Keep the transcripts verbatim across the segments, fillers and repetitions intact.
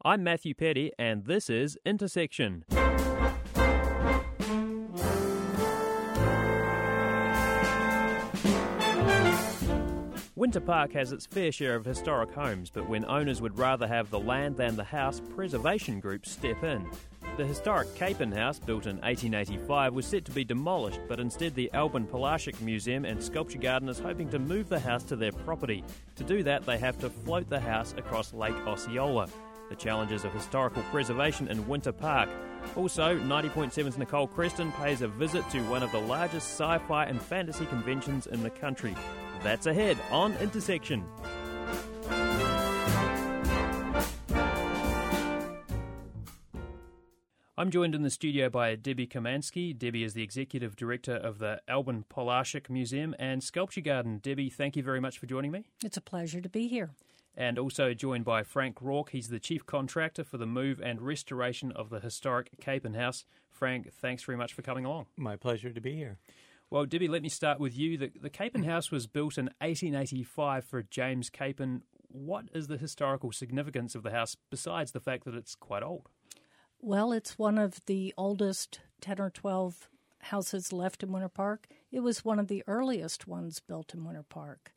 I'm Matthew Petty, and this is Intersection. Winter Park has its fair share of historic homes, but when owners would rather have the land than the house, preservation groups step in. The historic Capon House, built in eighteen eighty-five, was set to be demolished, but instead the Albin Polasek Museum and Sculpture Garden is hoping to move the house to their property. To do that, they have to float the house across Lake Osceola. The challenges of historical preservation in Winter Park. Also, ninety point seven's Nicole Creston pays a visit to one of the largest sci-fi and fantasy conventions in the country. That's ahead on Intersection. I'm joined in the studio by Debbie Komansky. Debbie is the Executive Director of the Albin Polasek Museum and Sculpture Garden. Debbie, thank you very much for joining me. It's a pleasure to be here. And also joined by Frank Rourke. He's the Chief Contractor for the move and restoration of the historic Capon House. Frank, thanks very much for coming along. My pleasure to be here. Well, Debbie, let me start with you. The, the Capon House was built in eighteen eighty-five for James Capon. What is the historical significance of the house besides the fact that it's quite old? Well, it's one of the oldest ten or twelve houses left in Winter Park. It was one of the earliest ones built in Winter Park.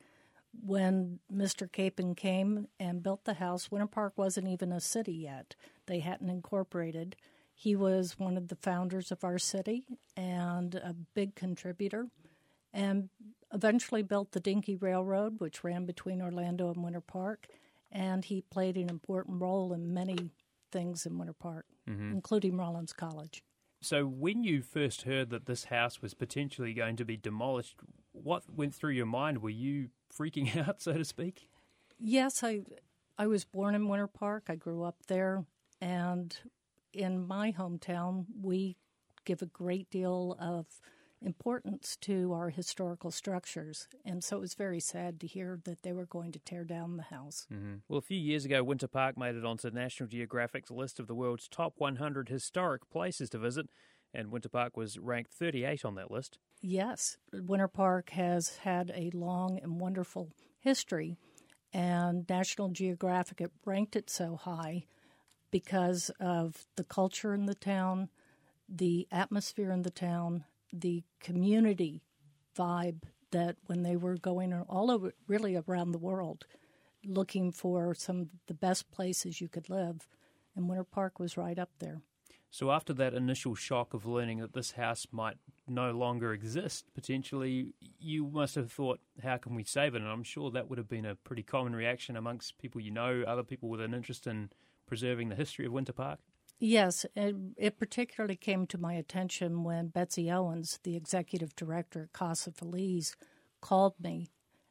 When Mister Capon came and built the house, Winter Park wasn't even a city yet. They hadn't incorporated. He was one of the founders of our city and a big contributor, and eventually built the Dinky Railroad, which ran between Orlando and Winter Park, and he played an important role in many things in Winter Park, mm-hmm. including Rollins College. So when you first heard that this house was potentially going to be demolished, what went through your mind? Were you freaking out, so to speak? Yes, I I was born in Winter Park. I grew up there, and in my hometown, we give a great deal of importance to our historical structures, and so it was very sad to hear that they were going to tear down the house. Mm-hmm. Well, a few years ago, Winter Park made it onto National Geographic's list of the world's top one hundred historic places to visit, and Winter Park was ranked thirty-eight on that list. Yes, Winter Park has had a long and wonderful history, and National Geographic it ranked it so high because of the culture in the town, the atmosphere in the town, the community vibe that when they were going all over, really around the world, looking for some of the best places you could live, and Winter Park was right up there. So after that initial shock of learning that this house might no longer exist, potentially, you must have thought, how can we save it? And I'm sure that would have been a pretty common reaction amongst people you know, other people with an interest in preserving the history of Winter Park. Yes, it, it particularly came to my attention when Betsy Owens, the executive director at Casa Feliz, called me,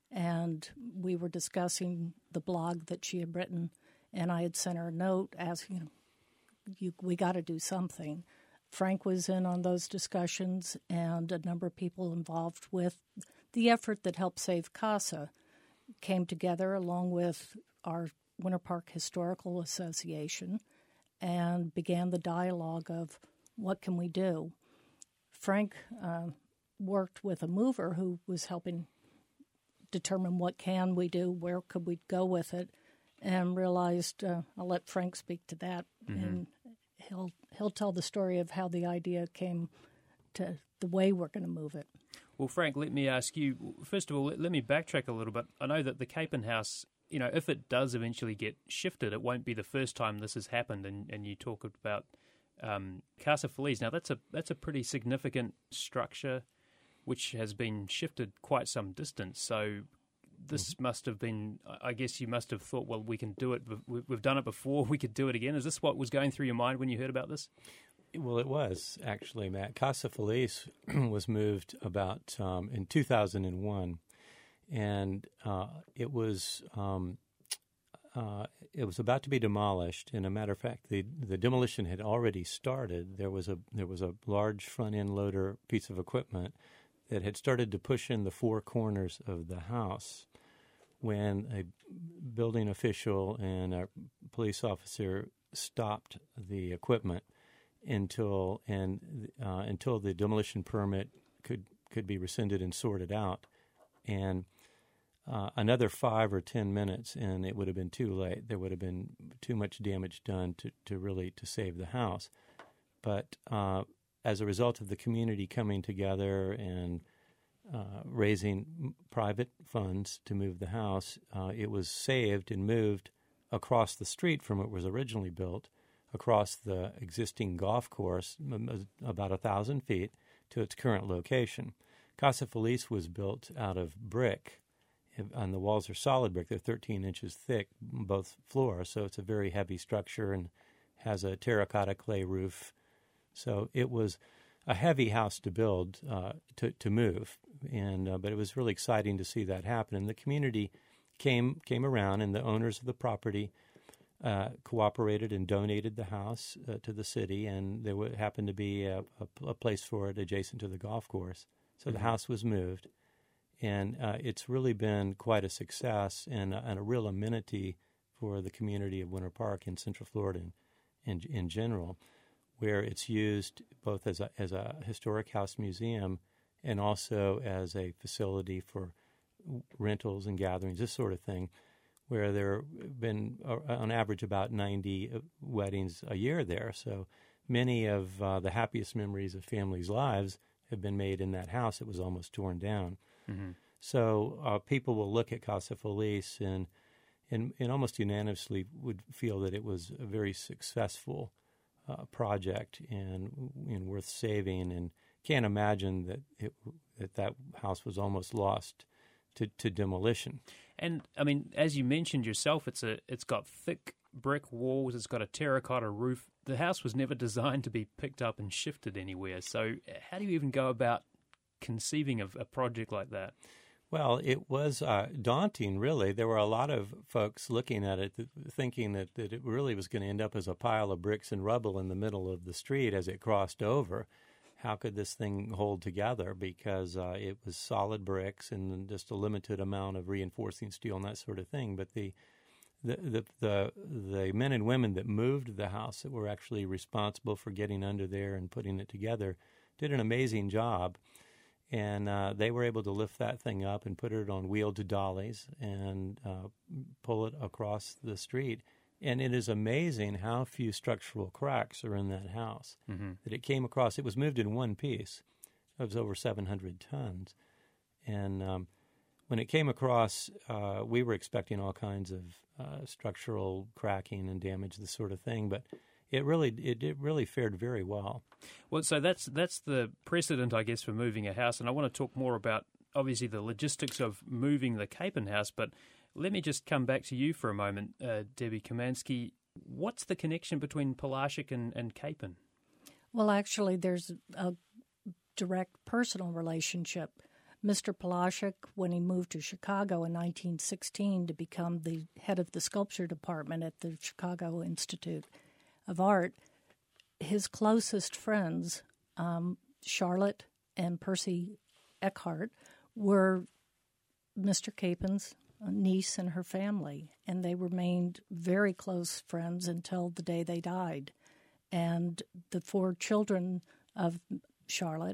and we were discussing the blog that she had written, and I had sent her a note asking, you know, you, we got to do something. Frank was in on those discussions, and a number of people involved with the effort that helped save Casa came together along with our Winter Park Historical Association and began the dialogue of what can we do. Frank uh, worked with a mover who was helping determine what can we do, where could we go with it, and realized uh, I'll let Frank speak to that, mm-hmm. and he'll he'll tell the story of how the idea came to the way we're going to move it. Well, Frank, let me ask you, first of all, let, let me backtrack a little bit. I know that the Capon House, you know, if it does eventually get shifted, it won't be the first time this has happened, and, and you talk about um, Casa Feliz. Now, that's a that's a pretty significant structure which has been shifted quite some distance, so this mm-hmm. must have been, I guess you must have thought, well, we can do it, we've done it before, we could do it again. Is this what was going through your mind when you heard about this? Well, it was, actually, Matt. Casa Feliz was moved about um, in two thousand one, and uh, it was um, uh, it was about to be demolished. And a matter of fact, the the demolition had already started. There was a there was a large front end loader piece of equipment that had started to push in the four corners of the house when a building official and a police officer stopped the equipment until and uh, until the demolition permit could could be rescinded and sorted out. And uh, another five or ten minutes, and it would have been too late. There would have been too much damage done to, to really to save the house. But uh, as a result of the community coming together and uh, raising private funds to move the house, uh, it was saved and moved across the street from where it was originally built, across the existing golf course, about a thousand feet, to its current location. Casa Feliz was built out of brick, and the walls are solid brick. They're thirteen inches thick, both floors, so it's a very heavy structure and has a terracotta clay roof. So it was a heavy house to build, uh, to to move, and uh, but it was really exciting to see that happen. And the community came came around, and the owners of the property uh, cooperated and donated the house uh, to the city, and there w- happened to be a, a, a place for it adjacent to the golf course. So mm-hmm. the house was moved, and uh, it's really been quite a success and, and a real amenity for the community of Winter Park in Central Florida in, in, in general, where it's used both as a, as a historic house museum and also as a facility for rentals and gatherings, this sort of thing, where there have been, uh, on average, about ninety weddings a year there. So many of uh, the happiest memories of families' lives have been made in that house. It was almost torn down. Mm-hmm. So uh, people will look at Casa Feliz and, and, and almost unanimously would feel that it was a very successful uh, project and, and worth saving, and can't imagine that it, that that house was almost lost To, to demolition. And I mean, as you mentioned yourself, it's a it's got thick brick walls, it's got a terracotta roof. The house was never designed to be picked up and shifted anywhere. So how do you even go about conceiving of a project like that? Well, it was uh, daunting, really. There were a lot of folks looking at it, th- thinking that, that it really was going to end up as a pile of bricks and rubble in the middle of the street as it crossed over. How could this thing hold together? Because uh, it was solid bricks and just a limited amount of reinforcing steel and that sort of thing. But the the the the, the men and women that moved the house, that were actually responsible for getting under there and putting it together, did an amazing job. And uh, they were able to lift that thing up and put it on wheeled dollies and uh, pull it across the street. And it is amazing how few structural cracks are in that house. Mm-hmm. That it came across, it was moved in one piece. It was over seven hundred tons. And um, when it came across, uh, we were expecting all kinds of uh, structural cracking and damage, this sort of thing. But it really it, it really fared very well. Well, so that's that's the precedent, I guess, for moving a house. And I want to talk more about, obviously, the logistics of moving the Capon house, but let me just come back to you for a moment, uh, Debbie Kamansky. What's the connection between Polaschek and, and Capon? Well, actually, there's a direct personal relationship. Mister Polaschek, when he moved to Chicago in nineteen sixteen to become the head of the sculpture department at the Chicago Institute of Art, his closest friends, um, Charlotte and Percy Eckhart, were Mister Capon's niece and her family, and they remained very close friends until the day they died. And the four children of Charlotte,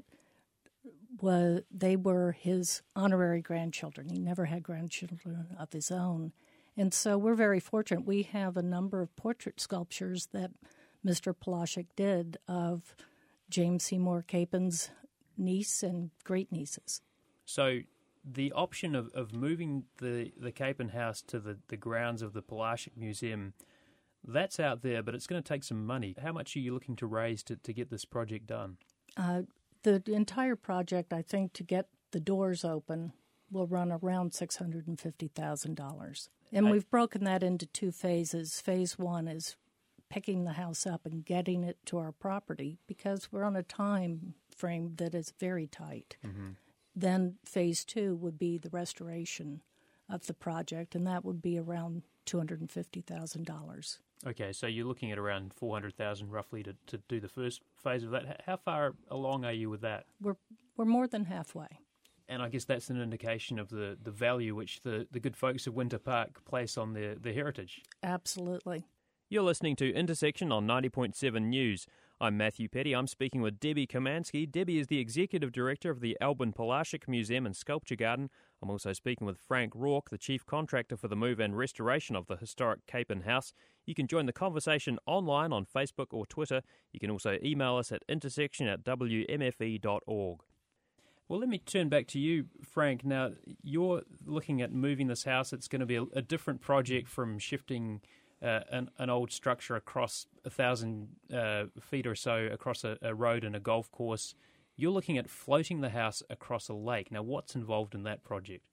was, they were his honorary grandchildren. He never had grandchildren of his own. And so we're very fortunate. We have a number of portrait sculptures that Mister Polaschek did of James Seymour Capon's niece and great-nieces. So the option of, of moving the, the Capon house to the, the grounds of the Polaschek Museum, that's out there, but it's going to take some money. How much are you looking to raise to, to get this project done? Uh, the entire project, I think, to get the doors open, will run around six hundred fifty thousand dollars. And I, we've broken that into two phases. Phase one is picking the house up and getting it to our property, because we're on a time frame that is very tight. Mm-hmm. Then phase two would be the restoration of the project, and that would be around two hundred fifty thousand dollars. Okay, so you're looking at around four hundred thousand dollars roughly to, to do the first phase of that. How far along are you with that? We're we're more than halfway. And I guess that's an indication of the, the value which the, the good folks of Winter Park place on their, their heritage. Absolutely. You're listening to Intersection on ninety point seven News. I'm Matthew Petty. I'm speaking with Debbie Komansky. Debbie is the Executive Director of the Albin Polasek Museum and Sculpture Garden. I'm also speaking with Frank Rourke, the Chief Contractor for the move and restoration of the historic Capon House. You can join the conversation online on Facebook or Twitter. You can also email us at intersection at w m f e dot org. Well, let me turn back to you, Frank. Now, you're looking at moving this house. It's going to be a, a different project from shifting Uh, an, an old structure across a thousand uh, feet or so across a, a road and a golf course. You're looking at floating the house across a lake. Now, what's involved in that project?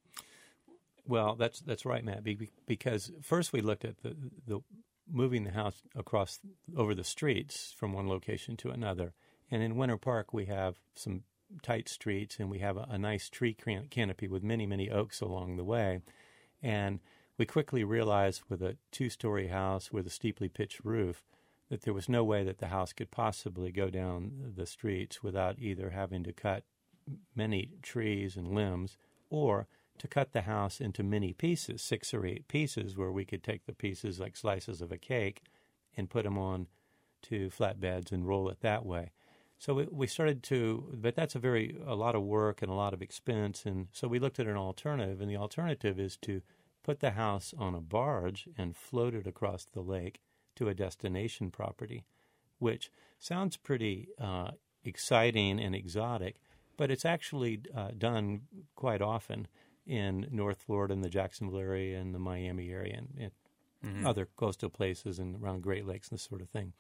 Well, that's that's right, Matt. Because first we looked at the the moving the house across over the streets from one location to another. And in Winter Park, we have some tight streets, and we have a, a nice tree can- canopy with many many oaks along the way, and we quickly realized with a two-story house with a steeply pitched roof that there was no way that the house could possibly go down the streets without either having to cut many trees and limbs or to cut the house into many pieces, six or eight pieces, where we could take the pieces like slices of a cake and put them on to flatbeds and roll it that way. So we, we started to, but that's a very, a lot of work and a lot of expense, and so we looked at an alternative, and the alternative is to put the house on a barge and float it across the lake to a destination property, which sounds pretty uh, exciting and exotic, but it's actually uh, done quite often in North Florida and the Jacksonville area and the Miami area and, and mm-hmm. other coastal places and around Great Lakes and this sort of thing.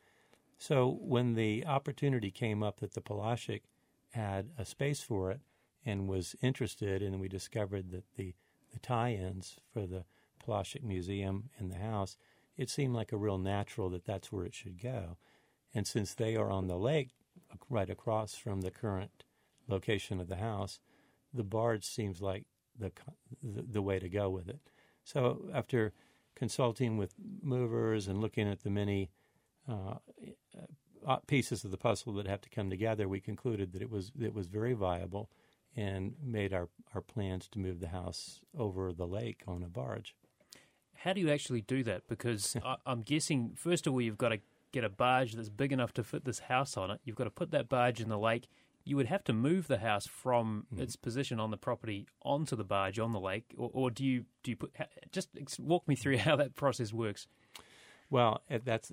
So when the opportunity came up that the Polasek had a space for it and was interested, and we discovered that the the tie-ins for the Polasek Museum and the house, it seemed like a real natural that that's where it should go. And since they are on the lake right across from the current location of the house, the barge seems like the the, the way to go with it. So after consulting with movers and looking at the many uh, pieces of the puzzle that have to come together, we concluded that it was it was very viable and made our, our plans to move the house over the lake on a barge. How do you actually do that? Because I, I'm guessing, first of all, you've got to get a barge that's big enough to fit this house on it. You've got to put that barge in the lake. You would have to move the house from mm. its position on the property onto the barge on the lake, or, or do you do you put? Just walk me through how that process works. Well, that's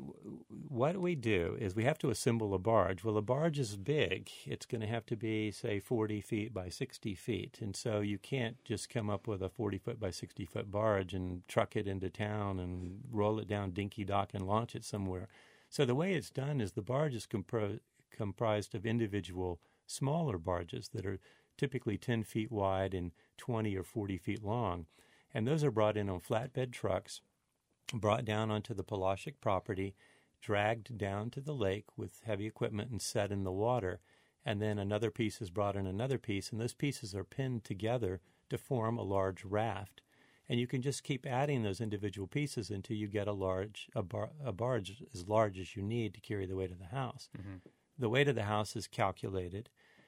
what we do is we have to assemble a barge. Well, a barge is big. It's going to have to be, say, forty feet by sixty feet. And so you can't just come up with a forty-foot by sixty-foot barge and truck it into town and roll it down Dinky Dock and launch it somewhere. So the way it's done is the barge is compro- comprised of individual smaller barges that are typically ten feet wide and twenty or forty feet long. And those are brought in on flatbed trucks, brought down onto the Polasek property, dragged down to the lake with heavy equipment and set in the water. And then another piece is brought in another piece, and those pieces are pinned together to form a large raft. And you can just keep adding those individual pieces until you get a large a, bar, a barge as large as you need to carry the weight of the house. Mm-hmm. The weight of the house is calculated,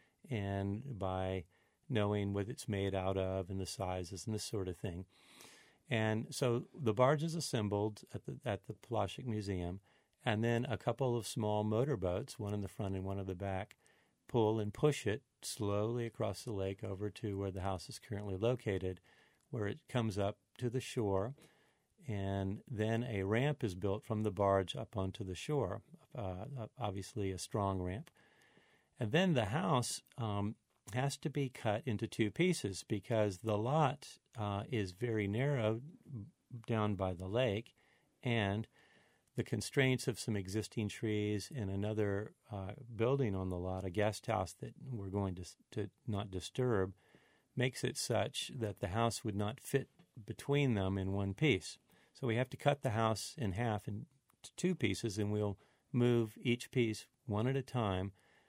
and by knowing what it's made out of and the sizes and this sort of thing. And so the barge is assembled at the at the Polasek Museum, and then a couple of small motorboats, one in the front and one in the back, pull and push it slowly across the lake over to where the house is currently located, where it comes up to the shore, and then a ramp is built from the barge up onto the shore, uh, obviously a strong ramp. And then the house um, has to be cut into two pieces because the lot uh, is very narrow down by the lake, and the constraints of some existing trees and another uh, building on the lot, a guest house that we're going to, to not disturb, makes it such that the house would not fit between them in one piece. So we have to cut the house in half into two pieces, and we'll move each piece one at a time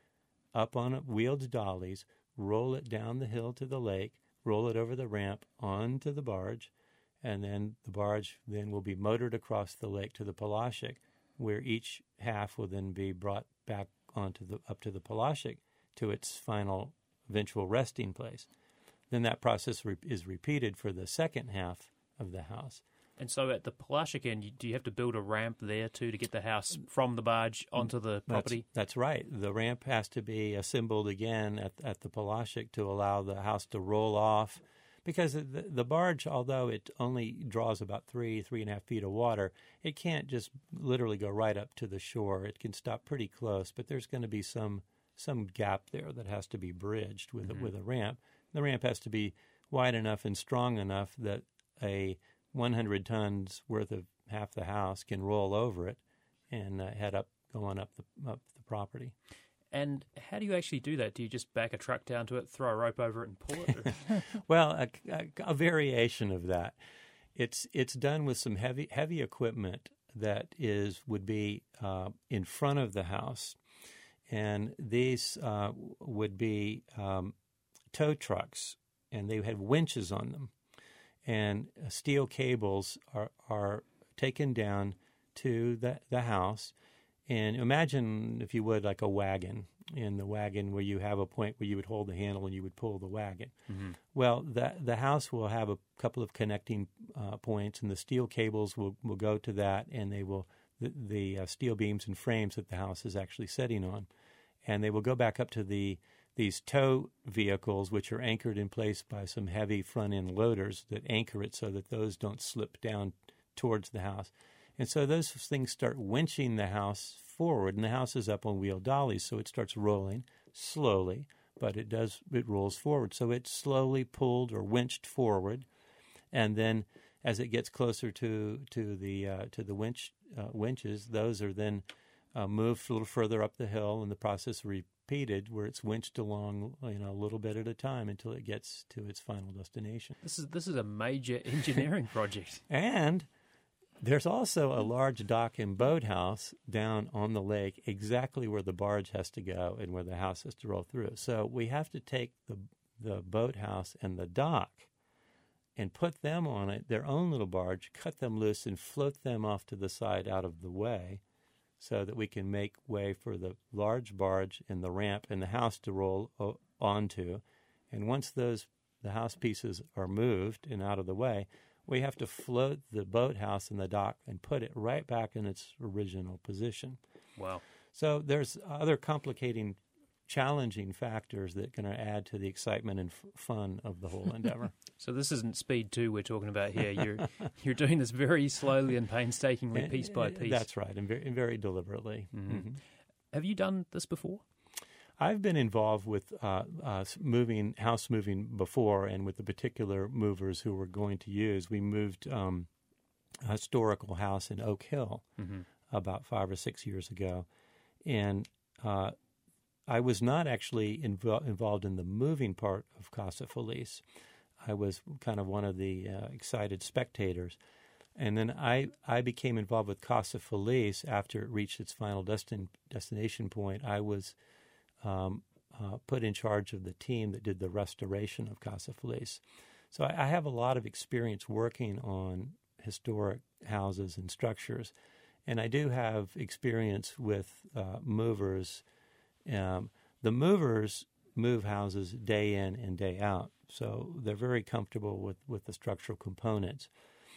up on wheeled dollies, roll it down the hill to the lake, roll it over the ramp onto the barge, and then the barge then will be motored across the lake to the Polasek, where each half will then be brought back onto the up to the Polasek to its final eventual resting place. Then that process re- is repeated for the second half of the house. And so at the Polaschik end, you, do you have to build a ramp there too to get the house from the barge onto the property? That's, that's right. The ramp has to be assembled again at, at the Polaschik to allow the house to roll off. Because the, the barge, although it only draws about three, three and a half feet of water, it can't just literally go right up to the shore. It can stop pretty close, but there's going to be some some gap there that has to be bridged with mm-hmm. a, with a ramp. The ramp has to be wide enough and strong enough that a one hundred tons worth of half the house can roll over it and uh, head up, go on up the up the property. And how do you actually do that? Do you just back a truck down to it, throw a rope over it, and pull it? Well, a, a, a variation of that. It's it's done with some heavy heavy equipment that is would be uh, in front of the house, and these uh, would be um, tow trucks, and they had winches on them, and steel cables are are taken down to the the house. And imagine, if you would, like a wagon, in the wagon where you have a point where you would hold the handle and you would pull the wagon. Mm-hmm. Well, the, the house will have a couple of connecting uh, points, and the steel cables will, will go to that, and they will the, the uh, steel beams and frames that the house is actually sitting on, and they will go back up to the these tow vehicles, which are anchored in place by some heavy front-end loaders that anchor it so that those don't slip down towards the house. And so those things start winching the house forward, and the house is up on wheel dollies, so it starts rolling slowly, but it does it rolls forward. So it's slowly pulled or winched forward, and then as it gets closer to to the uh, to the winch uh, winches, those are then uh, moved a little further up the hill, and the process repeated where it's winched along, you know, a little bit at a time until it gets to its final destination. This is this is a major engineering project, and there's also a large dock and boathouse down on the lake exactly where the barge has to go and where the house has to roll through. So we have to take the the boathouse and the dock and put them on it, their own little barge, cut them loose and float them off to the side out of the way so that we can make way for the large barge and the ramp and the house to roll o- onto. And once those the house pieces are moved and out of the way, we have to float the boathouse and the dock and put it right back in its original position. Wow. So there's other complicating, challenging factors that can add to the excitement and f- fun of the whole endeavor. So this isn't speed two we're talking about here. You're you're doing this very slowly and painstakingly, and, piece by piece. That's right, and very, and very deliberately. Mm-hmm. Mm-hmm. Have you done this before? I've been involved with uh, uh, moving, house moving before, and with the particular movers who we're going to use. We moved um, a historical house in Oak Hill mm-hmm. about five or six years ago. And uh, I was not actually invo- involved in the moving part of Casa Feliz. I was kind of one of the uh, excited spectators. And then I, I became involved with Casa Feliz after it reached its final destin- destination point. I was Um, uh, put in charge of the team that did the restoration of Casa Feliz. So I, I have a lot of experience working on historic houses and structures, and I do have experience with uh, movers. Um, the movers move houses day in and day out, so they're very comfortable with, with the structural components.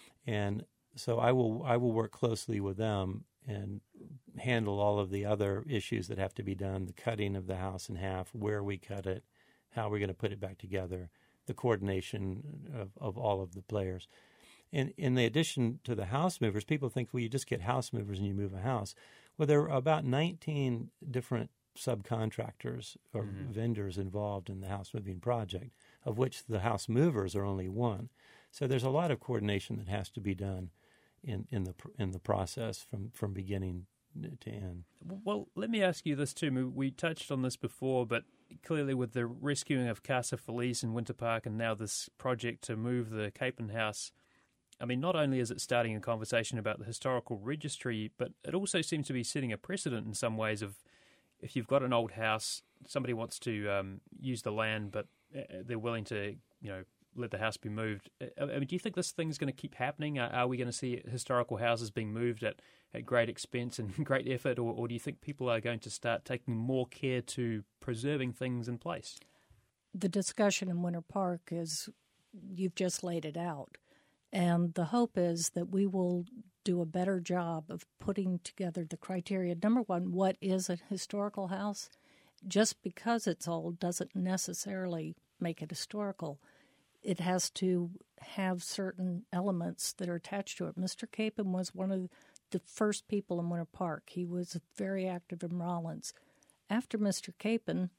And so I will I will work closely with them and handle all of the other issues that have to be done, the cutting of the house in half, where we cut it, how we're going to put it back together, the coordination of, of all of the players. And in the addition to the house movers, people think, well, you just get house movers and you move a house. Well, there are about nineteen different subcontractors or mm-hmm. vendors involved in the house moving project, of which the house movers are only one. So there's a lot of coordination that has to be done in, in the in the process from, from beginning to end. Well, let me ask you this too. We touched on this before, but clearly with the rescuing of Casa Feliz in Winter Park and now this project to move the Capen House, I mean, not only is it starting a conversation about the historical registry, but it also seems to be setting a precedent in some ways of if you've got an old house, somebody wants to um, use the land, but they're willing to, you know, let the house be moved. I mean, do you think this thing's going to keep happening? Are, are we going to see historical houses being moved at, at great expense and great effort, or, or do you think people are going to start taking more care to preserving things in place? The discussion in Winter Park is, you've just laid it out. And the hope is that we will do a better job of putting together the criteria. Number one, what is a historical house? Just because it's old doesn't necessarily make it historical. It has to have certain elements that are attached to it. Mister Capen was one of the first people in Winter Park. He was very active in Rollins. After Mister Capen,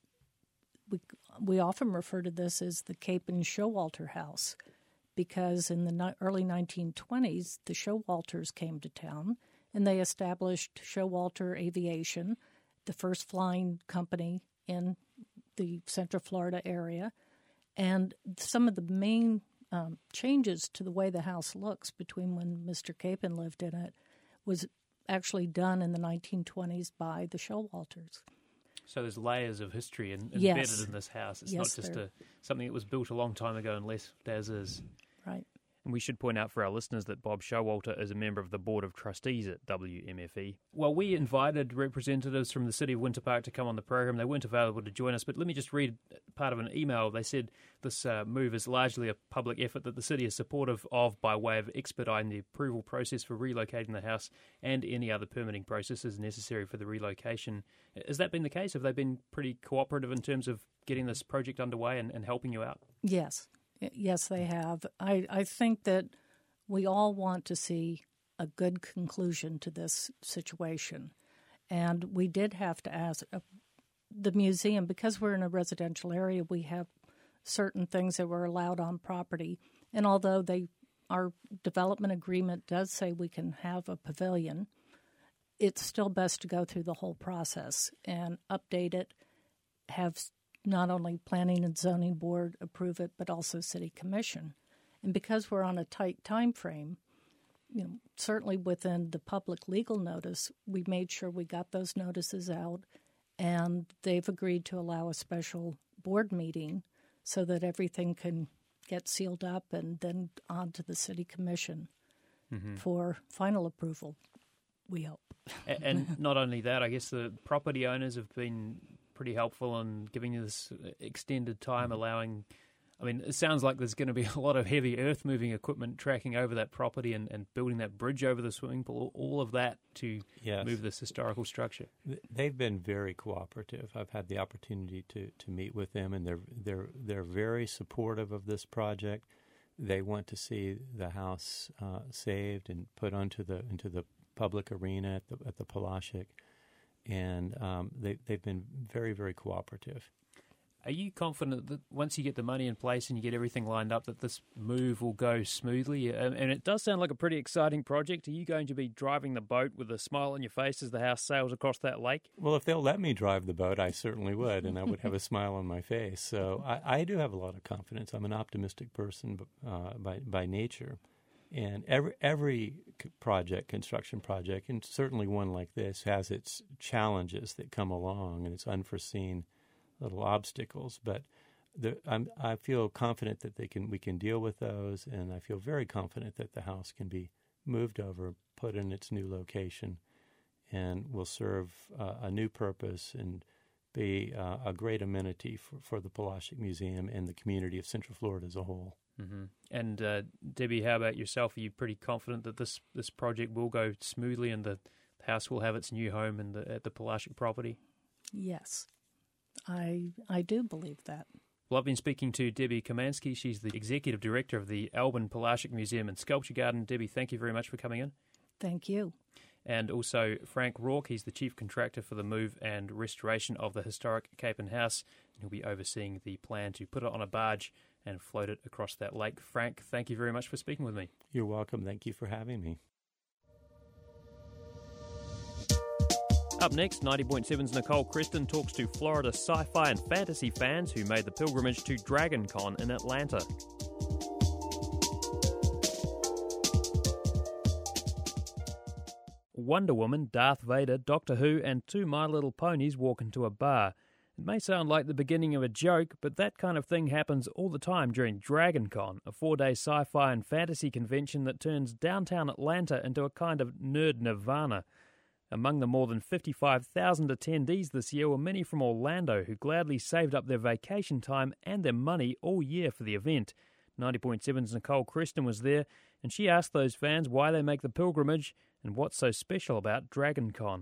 we, we often refer to this as the Capen Showalter House, because in the early nineteen twenties, the Showalters came to town, and they established Showalter Aviation, the first flying company in the Central Florida area. And some of the main um, changes to the way the house looks between when Mister Capen lived in it was actually done in the nineteen twenties by the Showalters. So there's layers of history in, embedded yes. in this house. It's yes, not just a, something that was built a long time ago and left as is. Right. And we should point out for our listeners that Bob Showalter is a member of the Board of Trustees at W M F E. Well, we invited representatives from the City of Winter Park to come on the program. They weren't available to join us, but let me just read part of an email. They said this uh, move is largely a public effort that the City is supportive of by way of expediting the approval process for relocating the house and any other permitting processes necessary for the relocation. Has that been the case? Have they been pretty cooperative in terms of getting this project underway and, and helping you out? Yes. Yes, they have. I, I think that we all want to see a good conclusion to this situation. And we did have to ask uh, the museum, because we're in a residential area, we have certain things that were allowed on property. And although they our development agreement does say we can have a pavilion, it's still best to go through the whole process and update it, have not only Planning and Zoning Board approve it, but also City Commission. And because we're on a tight time frame, you know, certainly within the public legal notice, we made sure we got those notices out, and they've agreed to allow a special board meeting so that everything can get sealed up and then on to the City Commission mm-hmm. for final approval, we hope. And not only that, I guess the property owners have been pretty helpful in giving you this extended time, allowing, I mean, it sounds like there's going to be a lot of heavy earth-moving equipment tracking over that property and, and building that bridge over the swimming pool, all of that to yes. move this historical structure. They've been very cooperative. I've had the opportunity to, to meet with them, and they're they're they're very supportive of this project. They want to see the house uh, saved and put onto the into the public arena at the at the Polaschik. And um, they, they've been very, very cooperative. Are you confident that once you get the money in place and you get everything lined up that this move will go smoothly? And it does sound like a pretty exciting project. Are you going to be driving the boat with a smile on your face as the house sails across that lake? Well, if they'll let me drive the boat, I certainly would, and I would have a smile on my face. So I, I do have a lot of confidence. I'm an optimistic person uh, by, by nature. And every every project, construction project, and certainly one like this, has its challenges that come along and its unforeseen little obstacles. But the, I'm, I feel confident that they can we can deal with those, and I feel very confident that the house can be moved over, put in its new location, and will serve uh, a new purpose and be uh, a great amenity for, for the Polaschik Museum and the community of Central Florida as a whole. Mm-hmm. And uh, Debbie, how about yourself? Are you pretty confident that this, this project will go smoothly and the house will have its new home in the, at the Polaschik property? Yes, I I do believe that. Well, I've been speaking to Debbie Komansky. She's the Executive Director of the Alban Polaschik Museum and Sculpture Garden. Debbie, thank you very much for coming in. Thank you. And also Frank Rourke, he's the Chief Contractor for the move and restoration of the historic Capen House. And he'll be overseeing the plan to put it on a barge and float it across that lake. Frank, thank you very much for speaking with me. You're welcome. Thank you for having me. Up next, ninety point seven's Nicole Creston talks to Florida sci-fi and fantasy fans who made the pilgrimage to Dragon Con in Atlanta. Wonder Woman, Darth Vader, Doctor Who, and two My Little Ponies walk into a bar. It may sound like the beginning of a joke, but that kind of thing happens all the time during Dragon Con, a four-day sci-fi and fantasy convention that turns downtown Atlanta into a kind of nerd nirvana. Among the more than fifty-five thousand attendees this year were many from Orlando who gladly saved up their vacation time and their money all year for the event. ninety point seven's Nicole Creston was there, and she asked those fans why they make the pilgrimage and what's so special about DragonCon.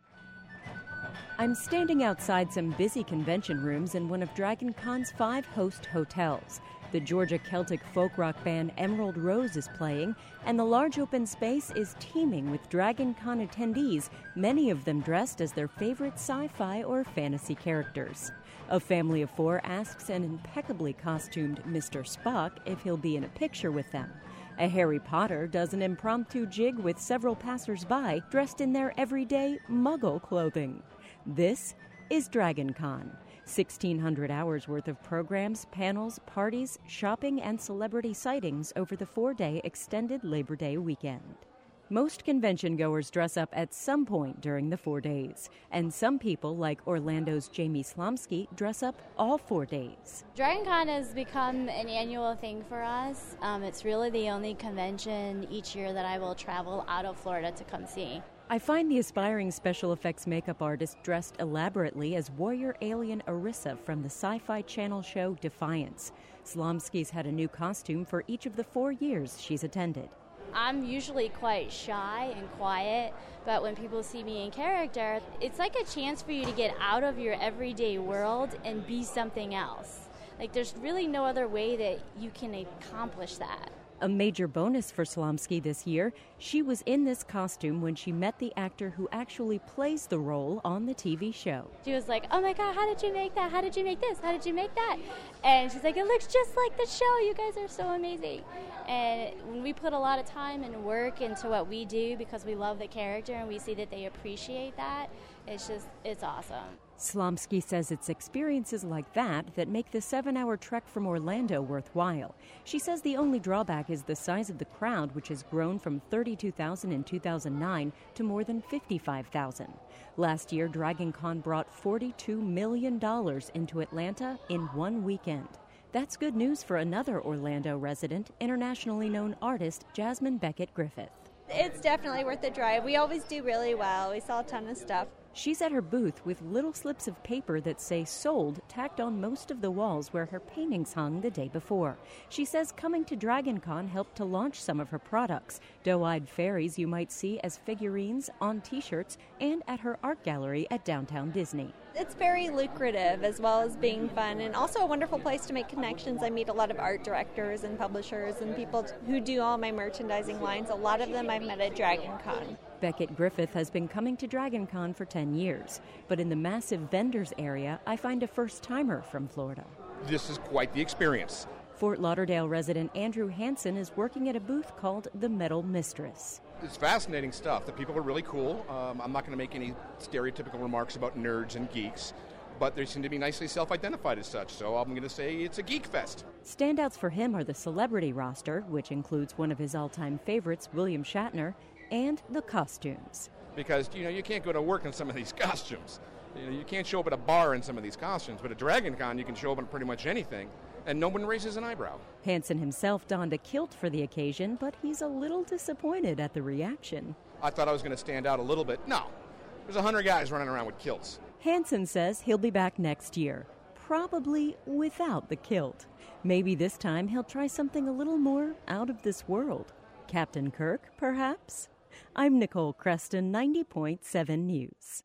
I'm standing outside some busy convention rooms in one of DragonCon's five host hotels. The Georgia Celtic folk rock band Emerald Rose is playing, and the large open space is teeming with DragonCon attendees, many of them dressed as their favorite sci-fi or fantasy characters. A family of four asks an impeccably costumed Mister Spock if he'll be in a picture with them. A Harry Potter does an impromptu jig with several passers-by dressed in their everyday Muggle clothing. This is DragonCon. sixteen hundred hours worth of programs, panels, parties, shopping, and celebrity sightings over the four-day extended Labor Day weekend. Most convention goers dress up at some point during the four days, and some people, like Orlando's Jamie Slomsky, dress up all four days. DragonCon has become an annual thing for us. Um, it's really the only convention each year that I will travel out of Florida to come see. I find the aspiring special effects makeup artist dressed elaborately as warrior alien Orissa from the Sci-Fi Channel show Defiance. Slomsky's had a new costume for each of the four years she's attended. I'm usually quite shy and quiet, but when people see me in character, it's like a chance for you to get out of your everyday world and be something else. Like, there's really no other way that you can accomplish that. A major bonus for Slomsky this year, she was in this costume when she met the actor who actually plays the role on the T V show. She was like, oh my God, how did you make that? How did you make this? How did you make that? And she's like, it looks just like the show. You guys are so amazing. And when we put a lot of time and work into what we do because we love the character and we see that they appreciate that, it's just, it's awesome. Slomsky says it's experiences like that that make the seven-hour trek from Orlando worthwhile. She says the only drawback is the size of the crowd, which has grown from thirty-two thousand in two thousand nine to more than fifty-five thousand. Last year, DragonCon brought forty-two million dollars into Atlanta in one weekend. That's good news for another Orlando resident, internationally known artist Jasmine Beckett Griffith. It's definitely worth the drive. We always do really well. We saw a ton of stuff. She's at her booth with little slips of paper that say sold tacked on most of the walls where her paintings hung the day before. She says coming to DragonCon helped to launch some of her products, doe-eyed fairies you might see as figurines, on T-shirts, and at her art gallery at downtown Disney. It's very lucrative as well as being fun, and also a wonderful place to make connections. I meet a lot of art directors and publishers and people who do all my merchandising lines. A lot of them I've met at DragonCon. Beckett Griffith has been coming to DragonCon for ten years, but in the massive vendors area, I find a first-timer from Florida. This is quite the experience. Fort Lauderdale resident Andrew Hansen is working at a booth called the Metal Mistress. It's fascinating stuff. The people are really cool. Um, I'm not going to make any stereotypical remarks about nerds and geeks, but they seem to be nicely self-identified as such, so I'm going to say it's a geek fest. Standouts for him are the celebrity roster, which includes one of his all-time favorites, William Shatner, and the costumes. Because, you know, you can't go to work in some of these costumes. You know, you can't show up at a bar in some of these costumes, but at DragonCon you can show up in pretty much anything, and no one raises an eyebrow. Hansen himself donned a kilt for the occasion, but he's a little disappointed at the reaction. I thought I was going to stand out a little bit. No, there's a hundred guys running around with kilts. Hansen says he'll be back next year, probably without the kilt. Maybe this time he'll try something a little more out of this world. Captain Kirk, perhaps? I'm Nicole Creston, ninety point seven News.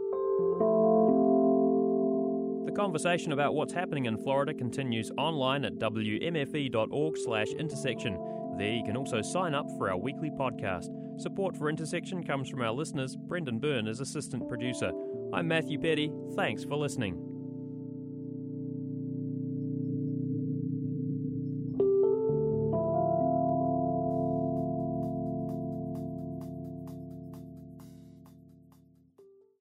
The conversation about what's happening in Florida continues online at w m f e dot org slash intersection. There you can also sign up for our weekly podcast. Support for Intersection comes from our listeners. Brendan Byrne is assistant producer. I'm Matthew Petty. Thanks for listening.